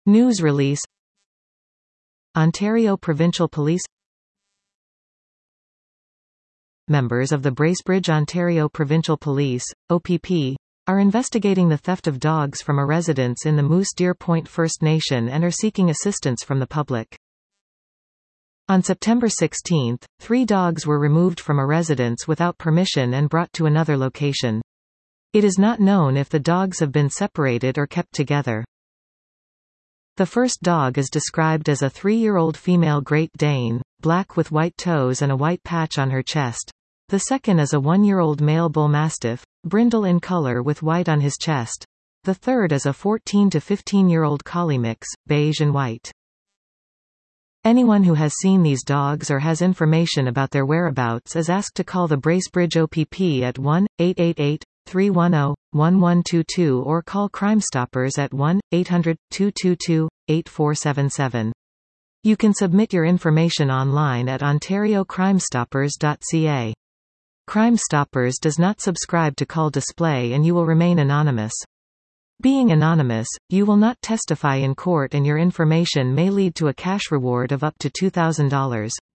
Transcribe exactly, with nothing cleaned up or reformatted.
News release. Ontario Provincial Police. Members of the Bracebridge Ontario Provincial Police, O P P, are investigating the theft of dogs from a residence in the Moose Deer Point First Nation and are seeking assistance from the public. On September sixteenth, three dogs were removed from a residence without permission and brought to another location. It is not known if the dogs have been separated or kept together. The first dog is described as a three-year-old female Great Dane, black with white toes and a white patch on her chest. The second is a one-year-old male Bull Mastiff, brindle in color with white on his chest. The third is a fourteen to fifteen-year-old Collie mix, beige and white. Anyone who has seen these dogs or has information about their whereabouts is asked to call the Bracebridge O P P at one eight eight eight, three one zero, one one two two or call Crime Stoppers at one eight hundred, two two two, eight four seven seven. You can submit your information online at ontario crime stoppers dot c a. Crime Stoppers does not subscribe to Call Display and you will remain anonymous. Being anonymous, you will not testify in court and your information may lead to a cash reward of up to two thousand dollars.